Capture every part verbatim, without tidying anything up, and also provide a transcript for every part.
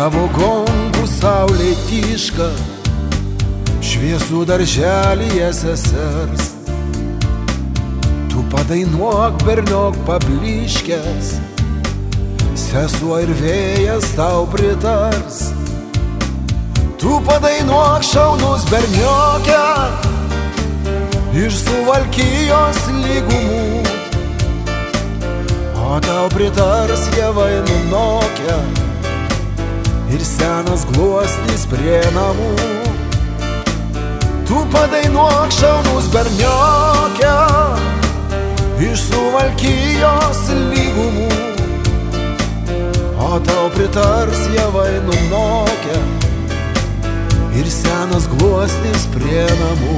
Tavo gongų saulė tyška, šviesų darželyje sesers. Tu padainuok, berniok pablyškęs, sesuo ir vėjas tau pritars. Tu padainuok, šaunus bernioke, iš Suvalkijos lygumų, o tau pritars javai nunokę ir senas gluosnis prie namų. Tu padainuok, šaunus bernioke, iš Suvalkijos lygumų, o tau pritars javai nunokę ir senas gluosnis prie namų.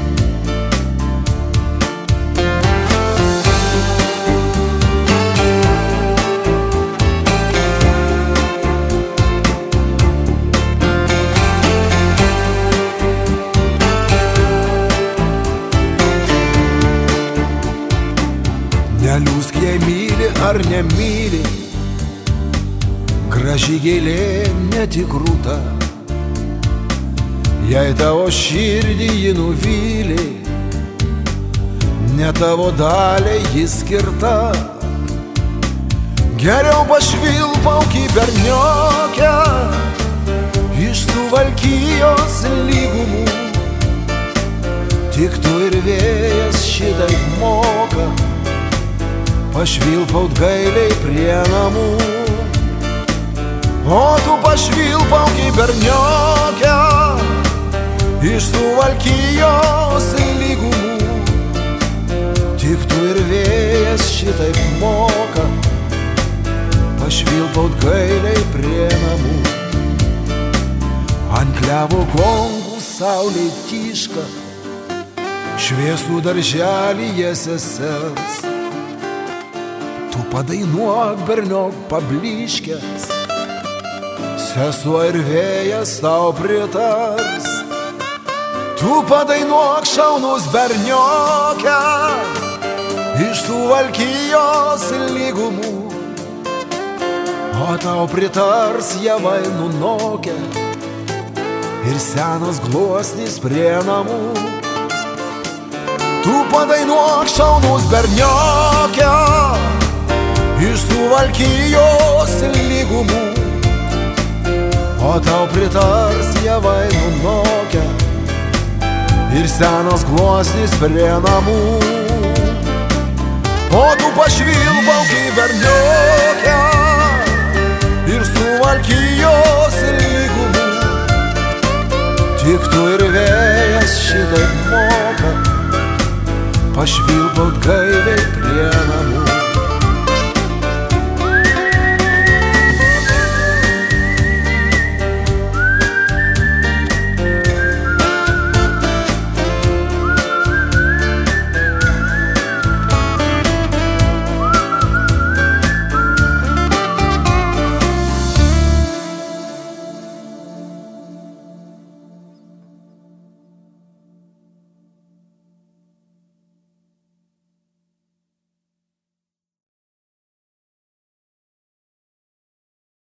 Neliūsk, jei myli ar nemyli, graži gėlė ne tik rūta. Jei tavo širdį ji nuvylė, ne tavo daliai ji skirta. Geriau pašvilpauk į berniokę, iš Suvalkijos lygumų. Tik tu ir vėjas šitaip moka pašvilpaut gailiai prie namų. O tu pašvilpauk į berniokę, iš Suvalkijos lygumų. Tik tu ir vėjas šitaip moka pašvilpaut gailiai prie namų. Ant klevo gongų saulė tyška, šviesų darželyje sesers. Tu padainuok, berniok pablyškęs, sesuo ir vėjas tau pritars. Tu padainuok, šaunus bernioke, iš Suvalkijos lygumų, o tau pritars javai nunokę ir senas gluosnis prie namų. Tu padainuok, šaunus bernioke, iš Suvalkijos lygumų, o tau pritars javai nunokę ir senas gluosnis prie namų. O tu pašvilpauk į berniokę, iš Suvalkijos lygumų. Tik tu ir vėjas šitaip moka pašvilpaut gailiai prie namų.